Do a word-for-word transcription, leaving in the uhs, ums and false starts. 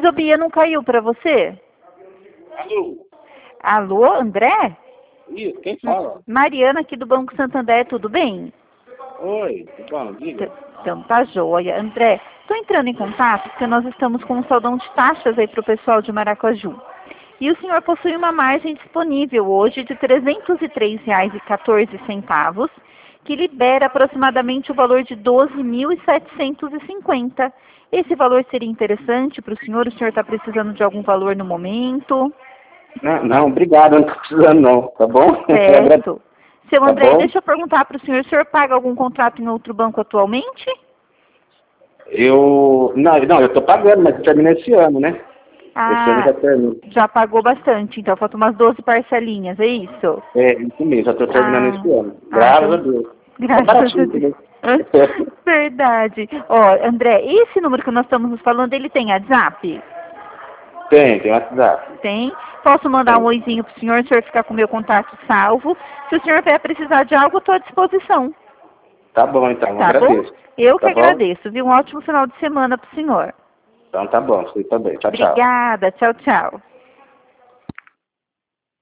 ô Bia, não caiu para você? Alô? Alô, André? Isso, quem fala? Mariana aqui do Banco Santander, tudo bem? Oi, tudo bom? Diga. Então tá joia. André, estou entrando em contato porque nós estamos com um saldão de taxas aí para o pessoal de Maracaju. E o senhor possui uma margem disponível hoje de trezentos e três reais e quatorze centavos, que libera aproximadamente o valor de doze mil setecentos e cinquenta. Esse valor seria interessante para o senhor? O senhor está precisando de algum valor no momento? Não, não, obrigado, não estou precisando não, tá bom? Certo. Seu Tá André, bom? deixa eu perguntar para o senhor, o senhor paga algum contrato em outro banco atualmente? Eu, não, não, eu estou pagando, mas termina esse ano, né? Esse ano Ah, já termina. já pagou bastante, então faltam umas doze parcelinhas, é isso? É, isso mesmo, já estou terminando Ah, esse ano. ah, Graças a então, Deus. Tá graças a baratinho Deus. também. Verdade. Ó, André, esse número que nós estamos nos falando, ele tem WhatsApp? Tem, tem WhatsApp. Tem. Posso mandar um Tem. oizinho pro senhor, o senhor ficar com o meu contato salvo. Se o senhor vier precisar de algo, eu estou à disposição. Tá bom, então, Tá bom? agradeço. Eu que Tá bom? agradeço, viu? Um ótimo final de semana pro senhor. Então tá bom, você também. Tchau, tchau. Obrigada. Tchau, tchau.